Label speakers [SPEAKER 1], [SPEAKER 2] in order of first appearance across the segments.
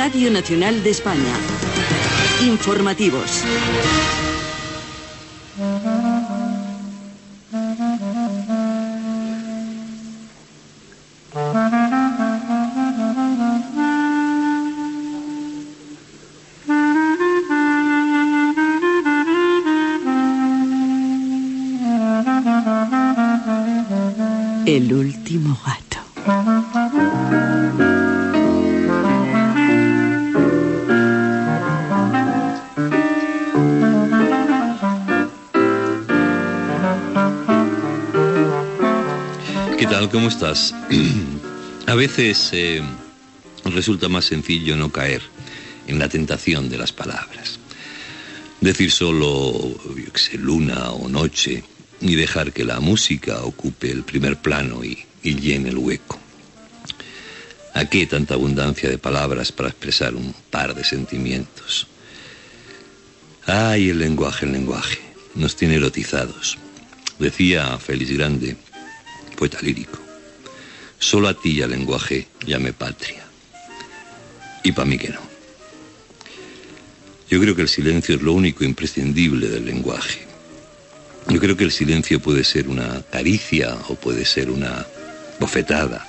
[SPEAKER 1] Radio Nacional de España. Informativos. El último gato.
[SPEAKER 2] ¿Qué tal? ¿Cómo estás? A veces resulta más sencillo no caer en la tentación de las palabras. Decir solo, yo qué sé, luna o noche, y dejar que la música ocupe el primer plano y llene el hueco. ¿A qué tanta abundancia de palabras para expresar un par de sentimientos? ¡Ay, el lenguaje! Nos tiene erotizados. Decía Félix Grande, poeta lírico: solo a ti y al lenguaje llamé patria. Y para mí que no. Yo creo que el silencio es lo único imprescindible del lenguaje. Yo creo que el silencio puede ser una caricia o puede ser una bofetada.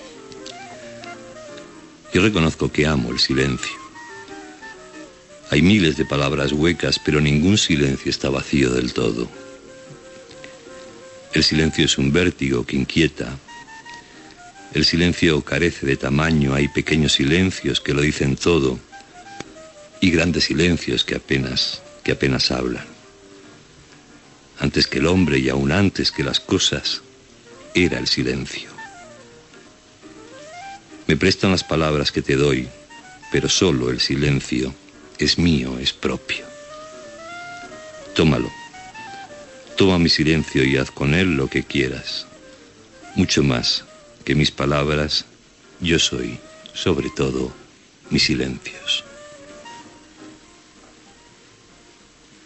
[SPEAKER 2] Yo reconozco que amo el silencio. Hay miles de palabras huecas, pero ningún silencio está vacío del todo. El silencio es un vértigo que inquieta. El silencio carece de tamaño. Hay pequeños silencios que lo dicen todo y grandes silencios que apenas hablan. Antes que el hombre y aún antes que las cosas, era el silencio. Me prestan las palabras que te doy, pero solo el silencio es mío, es propio. Tómalo. Toma mi silencio y haz con él lo que quieras. Mucho más que mis palabras, yo soy, sobre todo, mis silencios.